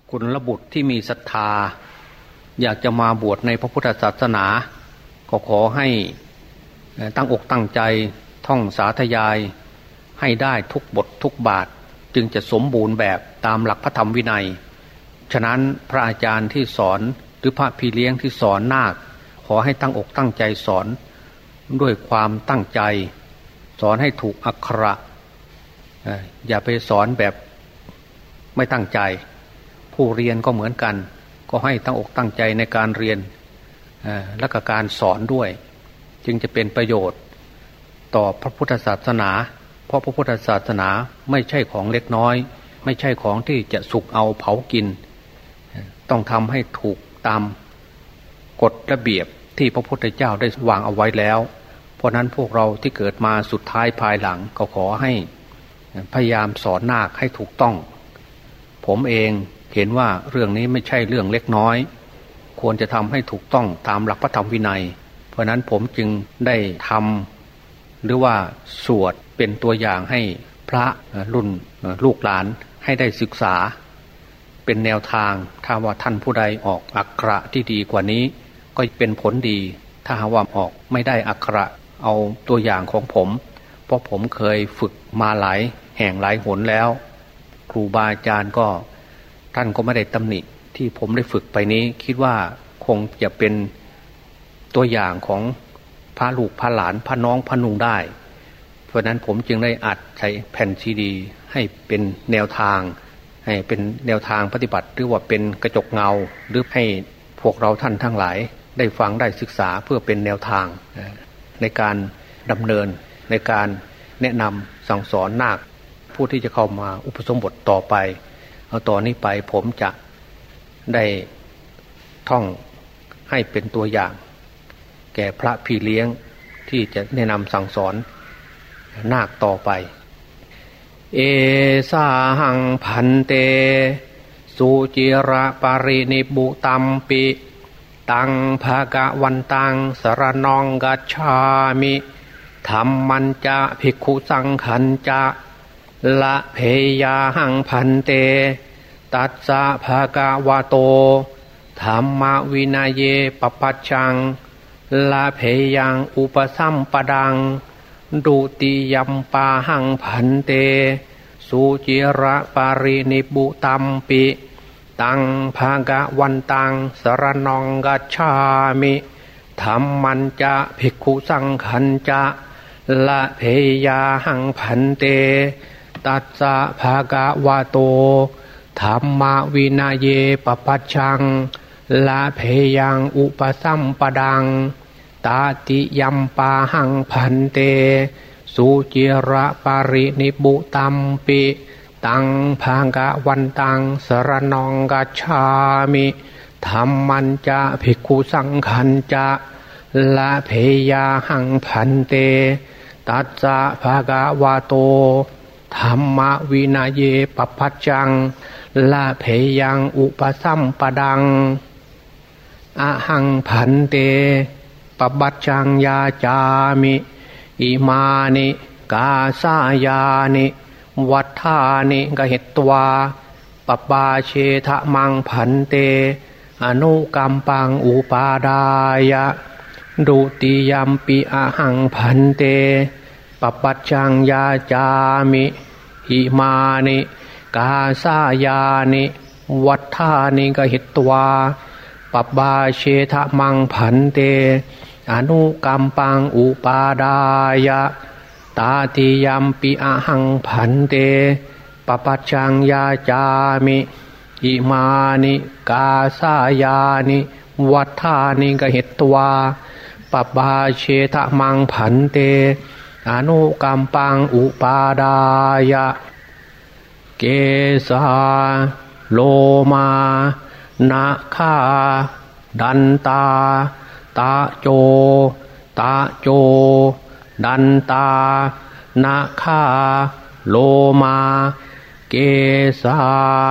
กุลบุตรที่มีศรัทธาอยากจะมาบวชในพระพุทธศาสนาก็ขอให้ตั้งอกตั้งใจท่องสาธยายให้ได้ทุกบททุกบาทจึงจะสมบูรณ์แบบตามหลักพระธรรมวินัยฉะนั้นพระอาจารย์ที่สอนหรือพระพี่เลี้ยงที่สอนนาคขอให้ตั้งอกตั้งใจสอนด้วยความตั้งใจสอนให้ถูกอักขระอย่าไปสอนแบบไม่ตั้งใจผู้เรียนก็เหมือนกันก็ให้ตั้งอกตั้งใจในการเรียนและก็การสอนด้วยจึงจะเป็นประโยชน์ต่อพระพุทธศาสนาเพราะพระพุทธศาสนาไม่ใช่ของเล็กน้อยไม่ใช่ของที่จะสุกเอาเผากินต้องทำให้ถูกตามกฎระเบียบที่พระพุทธเจ้าได้วางเอาไว้แล้วเพราะนั้นพวกเราที่เกิดมาสุดท้ายภายหลังก็ขอให้พยายามสอนนาคให้ถูกต้องผมเองเห็นว่าเรื่องนี้ไม่ใช่เรื่องเล็กน้อยควรจะทำให้ถูกต้องตามหลักพระธรรมวินัยเพราะนั้นผมจึงได้ทำหรือว่าสวดเป็นตัวอย่างให้พระรุ่นลูกหลานให้ได้ศึกษาเป็นแนวทางถ้าว่าท่านผู้ใดออกอักขระที่ดีกว่านี้ก็เป็นผลดีถ้าว่าออกไม่ได้อักขระเอาตัวอย่างของผมเพราะผมเคยฝึกมาหลายแห่งหลายหนแล้วครูบาอาจารย์ก็ท่านก็ไม่ได้ตำหนิที่ผมได้ฝึกไปนี้คิดว่าคงจะเป็นตัวอย่างของพระลูกพระหลานพระน้องพระนุงได้เพราะนั้นผมจึงได้อัดใช้แผ่นซีดีให้เป็นแนวทางให้เป็นแนวทางปฏิบัติหรือว่าเป็นกระจกเงาหรือให้พวกเราท่านทั้งหลายได้ฟังได้ศึกษาเพื่อเป็นแนวทางในการดำเนินในการแนะนำสั่งสอนนาคผู้ที่จะเข้ามาอุปสมบทต่อไปเอาต่อนนี้ไปผมจะได้ท่องให้เป็นตัวอย่างแก่พระพี่เลี้ยงที่จะแนะนำสั่งสอนนาคต่อไปเอสาหังพันเตสุจิระปารินิบุตัมปิตังภากะวันตังสรณังกัจฉามิธัมมัญจะภิกขุสังขัญจะละเพยาหังพันเตตัสสะภะคะวะโตธัมมวินัยเยปปัจจังละเพยังอุปสัมปดังดุติยัมปาหังพันเตสุจิระปารินิบุตัมปิตังภากะวันตังสรณังกัจฉามิธัมมัญจะภิกขุสังขัญจะละเพยาหังพันเตตัสสะภะคะวะโตธัมมวินัยเยปปัจจังละเพยังอุปสัมปดังตาติยัมปาหังพันเตสุจิระปารินิบุตัมปิตังภากะวันตังสรณังกัจฉามิธัมมัญจะภิกขุสังขัญจะละเพยาหังพันเตตัสสะภะคะวะโตธัมมวินัยเยปปัจจังละเพยังอุปสัมปดังอะหังพันเตปปัจจังยาจามิอิมานิกาสายานิวัฏฐานิกหิตวาปปาเชทะมังพันเตอนุกัมปังอุปาดายะดุติยัมปิอะหังพันเตปปัจจังยาจามิอิมานิกาสายานิวัฏฐานิกหิตวาปปาเชทะมังพันเตอนุกัมปังอุปาดายะตาติยัมปิอะหังพันเตปปัจจังยาจามิอิมานิกาสายานิวัฏฐานิกหิตวาปปาเชทะมังพันเตอนุกัมปังอุปาดายะเกสาโลมานาคาดันตาตาโจตาโจดันตานาคาโลมาเกสา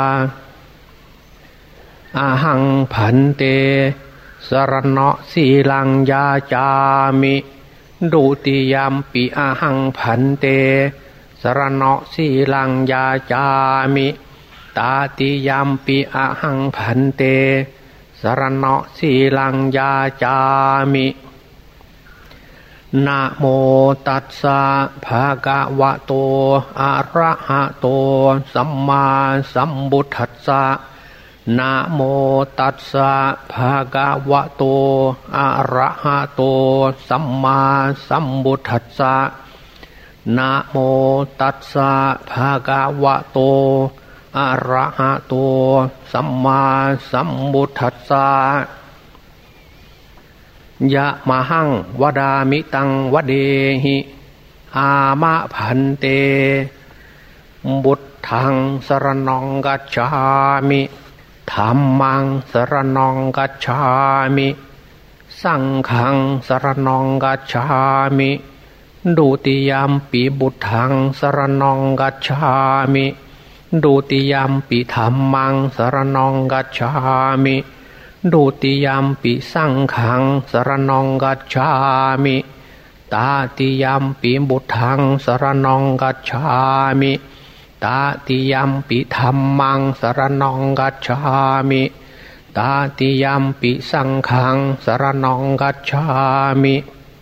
อะหังพันเตสรณะสีลังยาจามิดุติยัมปิอะหังพันเตสรณะสีลังยาจามิตาติยัมปิอะหังพันเตสรณะสีลังยาจามินะโมตัสสะภะคะวะโตอะระหะโตสัมมาสัมพุทธัสสะนะโมตัสสะภะคะวะโตอะระหะโตสัมมาสัมพุทธัสสะนะโมตัสสะภะคะวะโตอะระหะโตสัมมาสัมพุทธัสสะยะมหังวดามิตังวเดหิอามะพันเตบุตถังสรณังกัจฉามิธัมมังสรณังกัจฉามิสังฆังสรณังกัจฉามิดุติยัมปิบุตถังสรณังกัจฉามิดุติยัมปิธัมมังสรณังกัจฉามิดุติยัมปิสังฆังสรณังกัจฉามิตาติยัมปิบุตถังสรณังกัจฉามิตาติยัมปิธัมมังสรณังกัจฉามิตาติยัมปิสังฆังสรณังกัจฉามิ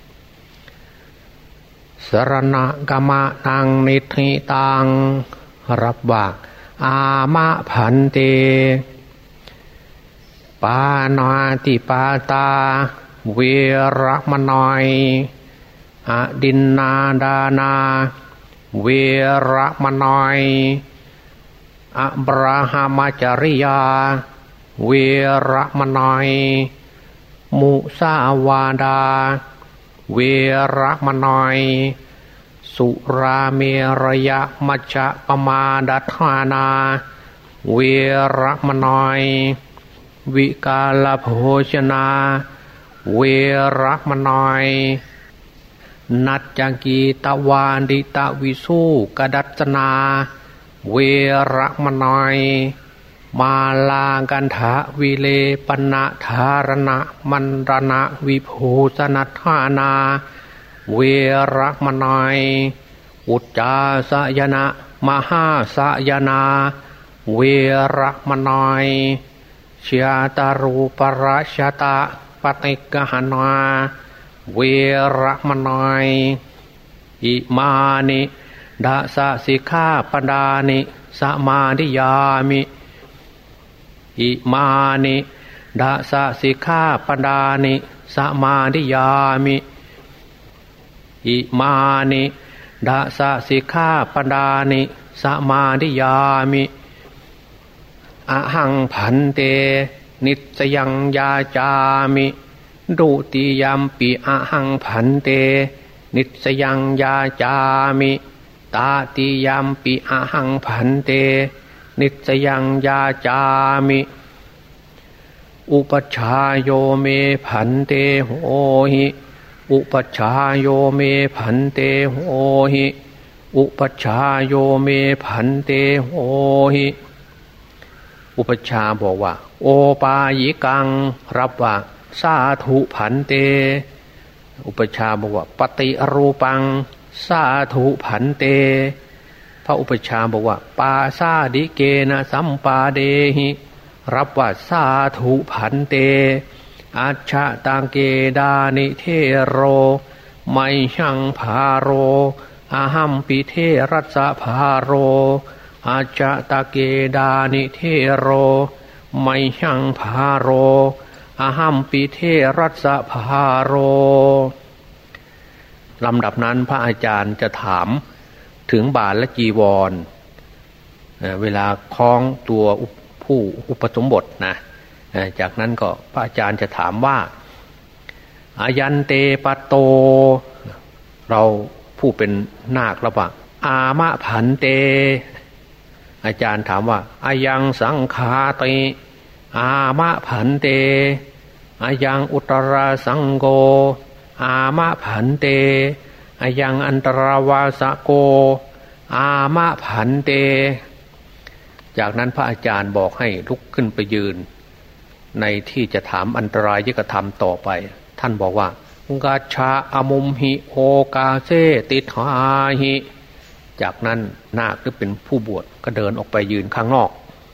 สรณะกมะนังนิธิตังรับว่าอามะพันเตปานาติปาตาเวรมนอยอดินนาดานาเวรมนอยอบราหมจริยาเวรมนอยมุสาวาดาเวรมนอยสุราเมรยมัจจะปมาดัฏฐานาเวรมนอยวิกาลโภชนาเวรมนอยนัจจังกีตวานดิตวิสุกดัจนาเวรมนอยมาลากันทะวิเลปนะธารณะมันรณะวิภูสนัฏฐานาเวรมนอยอุจจาสยนะมหาสยนาเวรมนอยเชียตารูปราชตะปฏิกหนาเวรมนอยอิมานิดาสสิกขาปดานิสมาธิยามิอิมานิดาสสิกขาปดานิสมาธิยามิอิมานิดาสสิกขาปดานิสมาธิยามิอหังพันเตนิสยังยาจามิดุติยัมปิอหังพันเตนิสยังยาจามิตาติยัมปิอหังพันเตนิสยังยาจามิอุปชาโยเมพันเตโหหิอุปชาโยเมพันเตโหหิอุปชาโยเมพันเตโหหิอุปชาบอกว่าโอปายิกังรับว่าสาธุพันเตอุปชาบอกว่าปฏิรูปังสาธุพันเตพระอุปชาบอกว่าปาสาดิเกนะสัมปาเดหิรับว่าสาธุพันเตอัจฉตังเกดานิเทโรไมหังภาโรอาหัมปิเทรัสสะภาโรอาจจะตะเกดานิเทโรไมหังภาโรอาหัมปิเทรัสสะภาโรลำดับนั้นพระอาจารย์จะถามถึงบาทและจีวรเวลาคล้องตัวผู้อุปสมบทนะจากนั้นก็พระอาจารย์จะถามว่าอายันเตปะโตเราผู้เป็นนาคแล้วว่าอามะพันเตอาจารย์ถามว่าอายังสังฆาติอามะพันเตอายังอุตราสังโฆอามะพันเตอายังอันตรวาสโกอามะพันเตจากนั้นพระอาจารย์บอกให้ลุกขึ้นไปยืนในที่จะถามอันตรายที่กระทำต่อไปท่านบอกว่ากัจฉาอมุมหิโอกาเซติทาหิจากนั้นนาคที่เป็นผู้บวชก็เดินออกไปยืนข้างนอก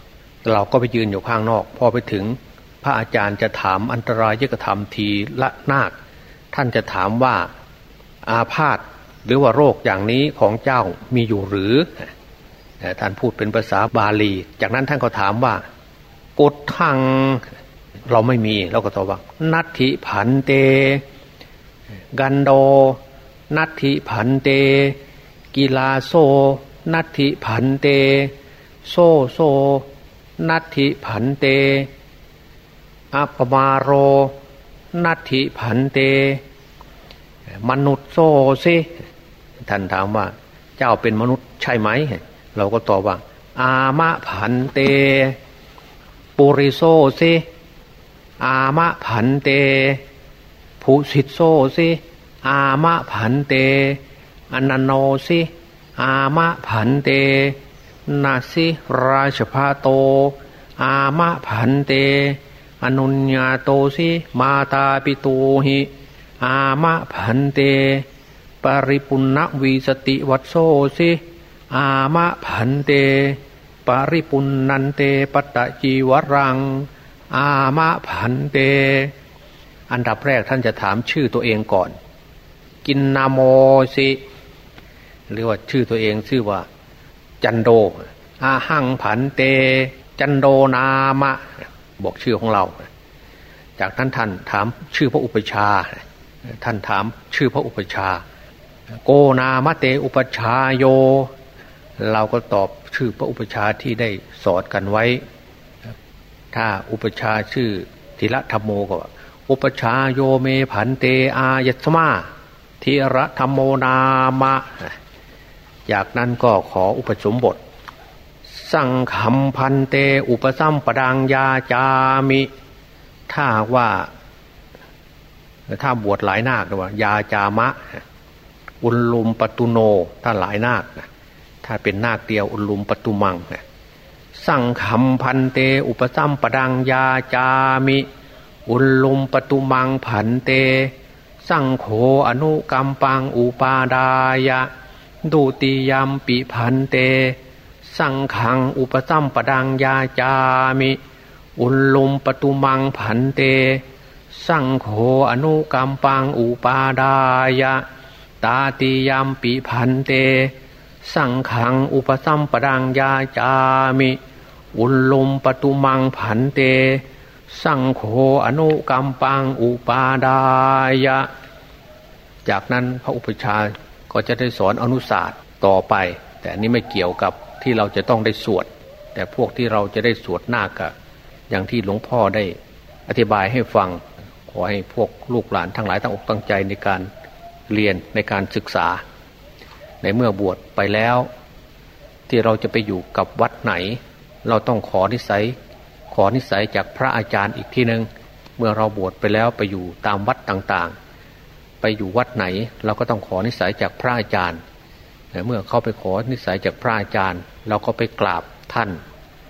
เราก็ไปยืนอยู่ข้างนอกพอไปถึงพระอาจารย์จะถามอันตรายกธรรมทีละนาคท่านจะถามว่าอาพาธหรือว่าโรคอย่างนี้ของเจ้ามีอยู่หรือท่านพูดเป็นภาษาบาลีจากนั้นท่านก็ถามว่ากฏทังเราไม่มีเราก็ตอบว่านัตถิผันเตกันโดนัตถิผันเตกีฬาโซนัตถิผันเตโซโซนัตถิผันเตอัปมาโรนัตถิผันเตมนุษย์โซสิท่านถามว่าเจ้าเป็นมนุษย์ใช่ไหมเราก็ตอบว่าอามะผันเตปุริโซสิอามะผันเตภูสิตโซสิอามะผันเตอนันโนสิอามะผันเตนาสิราชภาโตอามะผันเตอนุญญาโตสิมาตาปิตูหิอามะผันเตปริปุณณวีสติวัตโซสิอามะผันเตปริปุณนันเตปัตตจีวรังอามะผันเตอันดับแรกท่านจะถามชื่อตัวเองก่อนกินนาโมสิหรือว่าชื่อตัวเองชื่อว่าจันโดอาหังผันเตจันโดนามะบอกชื่อของเราจากนั้นท่านถามชื่อพระอุปชาท่านถามชื่อพระอุปชาโกนามะเตอุปชาโยเราก็ตอบชื่อพระอุปชาที่ได้สอนกันไว้ถ้าอุปชาชื่อธีระธรรมโมก็อุปชาโยเมผันเตอายัสมาธีระธรรมโมนามะจากนั้นก็ขออุปสมบทสังฆัมพันเตอุปสัมปดังยาจามิถ้าว่าถ้าบวชหลายนาคว่ายาจามะอุลลุมปตุโนถ้าหลายนาคถ้าเป็นนาคเดียวอุลลุมปตุมังสังฆัมพันเตอุปสัมปดังยาจามิอุลลุมปตุมังผันเตสังโฆอนุกัมปังอุปาดายะดุติยัมปิพันเตสังฆังอุปสัมปดังยาจามิอุลลุมปตุมังผันเตสังโฆอนุกัมปังอุปาดายะตาติยัมปิพันเตสังฆังอุปสัมปดังยาจามิอุลลุมปตุมังผันเตสังโฆอนุกัมปังอุปาดายะจากนั้นพระอุปชฌาย์ก็จะได้สอนอนุศาสตร์ต่อไปแต่อันนี้ไม่เกี่ยวกับที่เราจะต้องได้สวดแต่พวกที่เราจะได้สวดนาคอย่างที่หลวงพ่อได้อธิบายให้ฟังขอให้พวกลูกหลานทั้งหลายตั้งอกตั้งใจในการเรียนในการศึกษาในเมื่อบวชไปแล้วที่เราจะไปอยู่กับวัดไหนเราต้องขอนิสัยจากพระอาจารย์อีกทีนึงเมื่อเราบวชไปแล้วไปอยู่ตามวัดต่างๆไปอยู่วัดไหนเราก็ต้องขอนิสัยจากพระอาจารย์เมื่อเขาไปขอนิสัยจากพระอาจารย์เราก็ไปกราบท่าน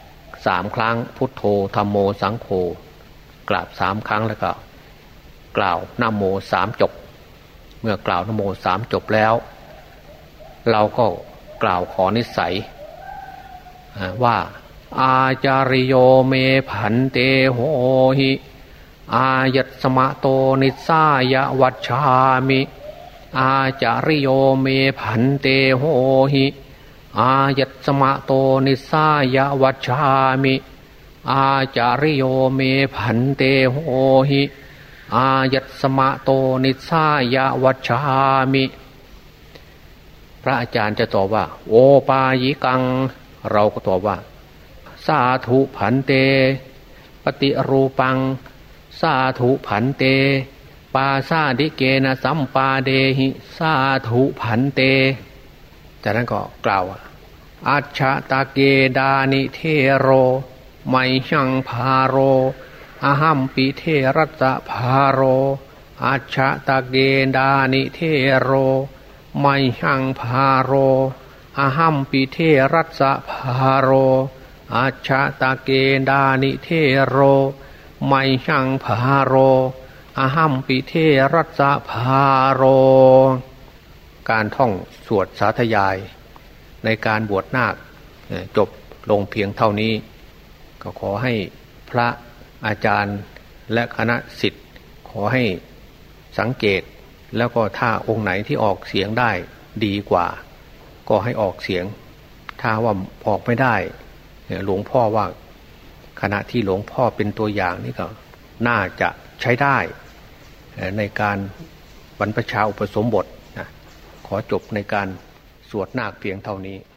3 ครั้งพุทโธธัมโมสังโฆกราบ3 ครั้งแล้วก็กล่าวนะโม3 จบเมื่อกล่าวนะโม3 จบแล้วเราก็กล่าวขอนิสัยว่าอาจาริโยเมผันเตโหหิอายัสมะโตนิสายวัชชามิอาจาริโยเมผันเตโหหิอายัสมะโตนิสายวัชชามิอาจาริโยเมผันเตโหหิอายัสมะโตนิสายวัชชามิพระอาจารย์จะตอบว่าโอปายิกังเราก็ตอบว่าสาธุผันเตปฏิรูปังสาธุผันเตปาสาดิเกนะสัมปาเดหิสาธุผันเตจากนั้นก็กล่าวอัจฉตะเกดานิเทโรไมหังพาโรอหัมปิเทรัตพาโรอัจฉตะเกดานิเทโรไมหังพาโรอหัมปิเทรัตพาโรอัจฉตะเกดานิเทโรไมหังพาโรอหัมปิเทรัสสะพาโรการท่องสวดสาธยายในการบวชนาคจบลงเพียงเท่านี้ก็ขอให้พระอาจารย์และคณะศิษย์ขอให้สังเกตแล้วก็ถ้าองค์ไหนที่ออกเสียงได้ดีกว่าก็ให้ออกเสียงถ้าว่าออกไม่ได้หลวงพ่อว่าขณะที่หลวงพ่อเป็นตัวอย่างนี่ก็น่าจะใช้ได้ในการบรรพชาอุปสมบทนะขอจบในการสวดนาคเพียงเท่านี้